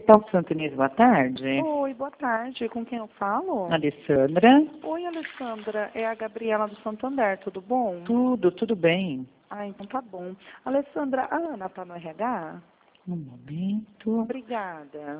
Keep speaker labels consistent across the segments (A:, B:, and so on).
A: Hospital Santa Inês, boa tarde.
B: Oi, boa tarde. Com quem eu falo?
A: Alessandra.
B: Oi, Alessandra. É a Gabriela do Santander, tudo bom?
A: Tudo bem.
B: Ah, então tá bom. Alessandra, a Ana tá no RH?
A: Um momento.
B: Obrigada.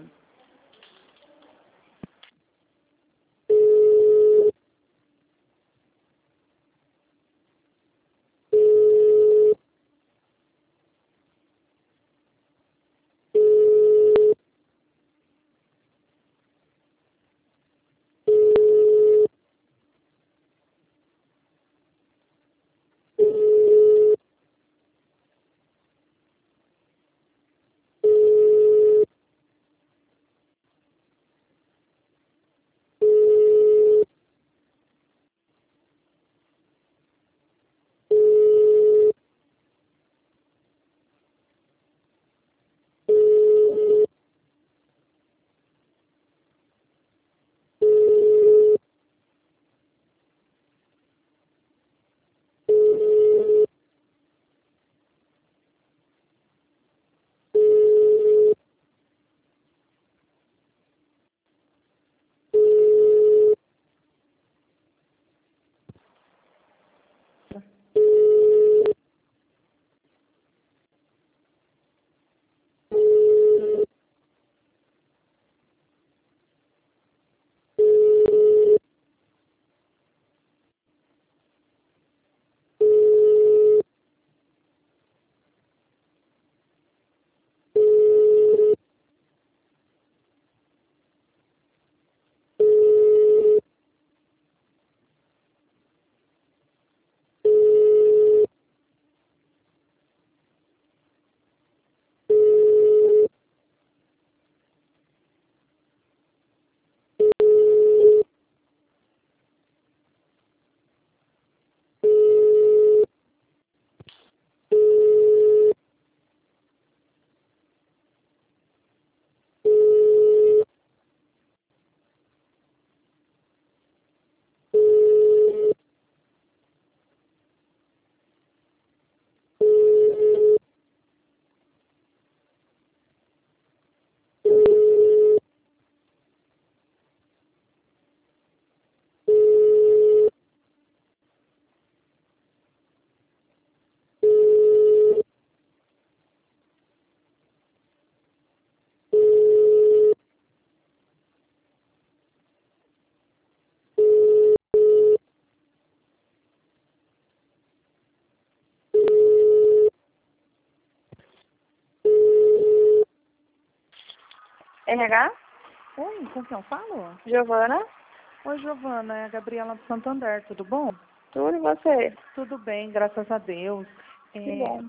C: RH?
B: Oi, com quem eu falo?
C: Giovana?
B: Oi, Giovana. É a Gabriela do Santander, tudo bom?
C: Tudo e você?
B: Tudo bem, graças a Deus.
C: Que bom.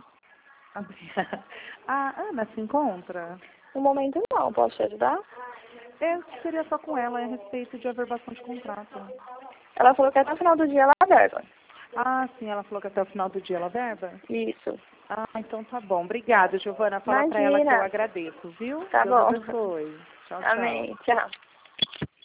B: A Ana se encontra?
C: No momento não, posso te ajudar?
B: Seria só com ela a respeito de averbação de contrato.
C: Ela falou que até o final do dia ela verba.
B: Ah, sim, ela falou que até o final do dia ela verba?
C: Isso.
B: Ah, então tá bom. Obrigada, Giovana. Fala pra ela que eu
C: Imagina.
B: agradeço, viu?
C: Tá
B: Deus
C: bom.
B: abençoe. Tchau, tchau.
C: Amém. Tchau.